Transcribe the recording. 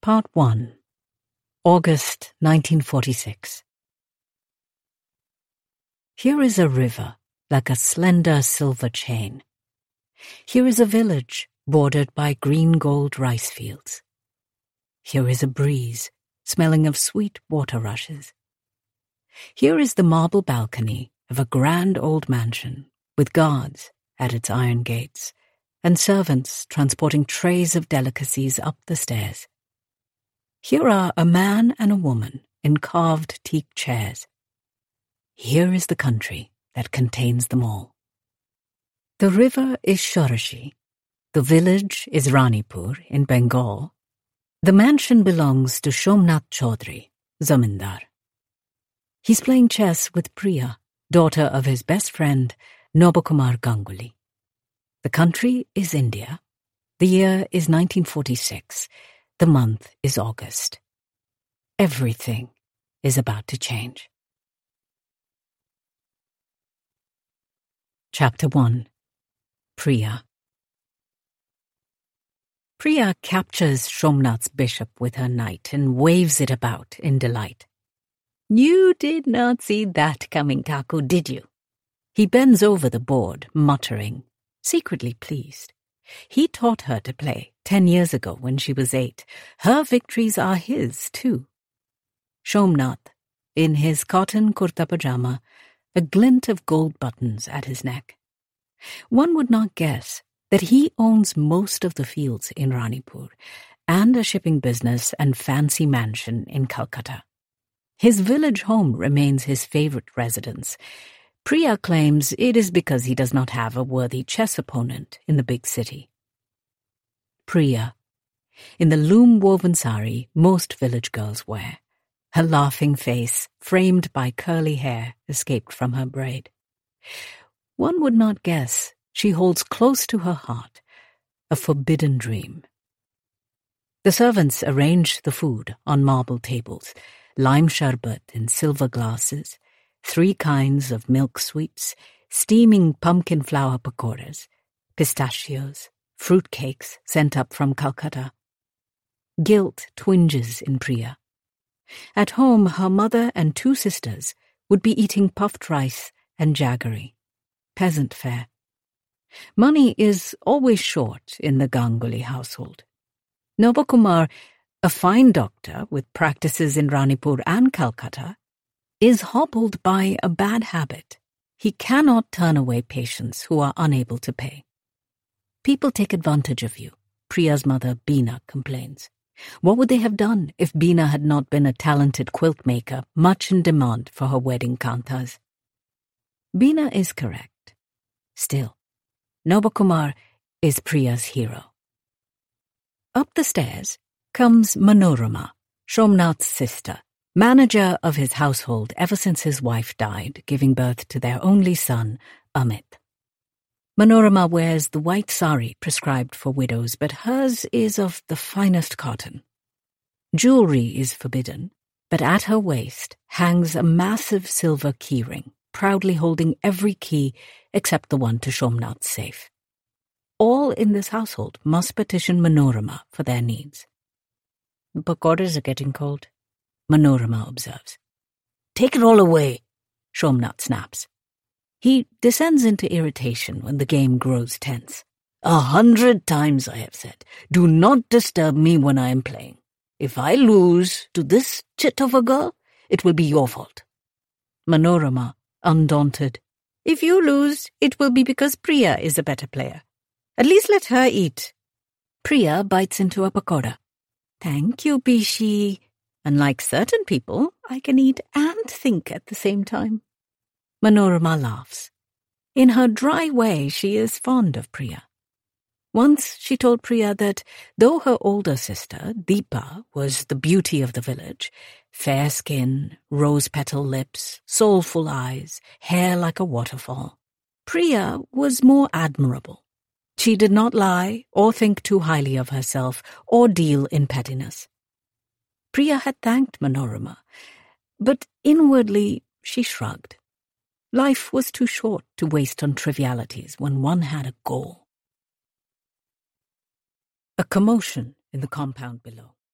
Part 1. August 1946. Here is a river like a slender silver chain. Here is a village bordered by green-gold rice fields. Here is a breeze smelling of sweet water rushes. Here is the marble balcony of a grand old mansion with guards at its iron gates and servants transporting trays of delicacies up the stairs. Here are a man and a woman in carved teak chairs. Here is the country that contains them all. The river is Shorashi. The village is Ranipur in Bengal. The mansion belongs to Somnath Chaudhary, Zamindar. He's playing chess with Priya, daughter of his best friend, Nobakumar Ganguly. The country is India. The year is 1946. The month is August. Everything is about to change. Chapter 1. Priya. Priya captures Somnath's bishop with her knight and waves it about in delight. "You did not see that coming, Kaku, did you?" He bends over the board, muttering, secretly pleased. He taught her to play 10 years ago when she was 8. Her victories are his, too. Somnath, in his cotton kurta pajama, a glint of gold buttons at his neck. One would not guess that he owns most of the fields in Ranipur and a shipping business and fancy mansion in Calcutta. His village home remains his favorite residence. Priya claims it is because he does not have a worthy chess opponent in the big city. Priya, in the loom-woven sari most village girls wear, her laughing face, framed by curly hair, escaped from her braid. One would not guess she holds close to her heart a forbidden dream. The servants arrange the food on marble tables, lime sherbet in silver glasses, 3 kinds of milk sweets, steaming pumpkin flour pakoras, pistachios, fruit cakes sent up from Calcutta. Guilt twinges in Priya. At home, her mother and 2 sisters would be eating puffed rice and jaggery, peasant fare. Money is always short in the Ganguly household. Nobakumar, a fine doctor with practices in Ranipur and Calcutta, is hobbled by a bad habit. He cannot turn away patients who are unable to pay. "People take advantage of you," Priya's mother, Beena, complains. What would they have done if Beena had not been a talented quilt maker, much in demand for her wedding kantas? Beena is correct. Still, Nobakumar is Priya's hero. Up the stairs comes Manorama, Somnath's sister, manager of his household ever since his wife died, giving birth to their only son, Amit. Manorama wears the white sari prescribed for widows, but hers is of the finest cotton. Jewelry is forbidden, but at her waist hangs a massive silver keyring, proudly holding every key except the one to Somnath's safe. All in this household must petition Manorama for their needs. "The pakoras are getting cold," Manorama observes. "Take it all away," Somnath snaps. He descends into irritation when the game grows tense. 100 times I have said, do not disturb me when I am playing. If I lose to this chit of a girl, it will be your fault. Manorama, undaunted. "If you lose, it will be because Priya is the better player. At least let her eat." Priya bites into a pakora. "Thank you, Bishi. Unlike certain people, I can eat and think at the same time." Manorama laughs. In her dry way, she is fond of Priya. Once she told Priya that though her older sister, Deepa, was the beauty of the village, fair skin, rose-petal lips, soulful eyes, hair like a waterfall, Priya was more admirable. She did not lie or think too highly of herself or deal in pettiness. Priya had thanked Manorama, but inwardly she shrugged. Life was too short to waste on trivialities when one had a goal. A commotion in the compound below.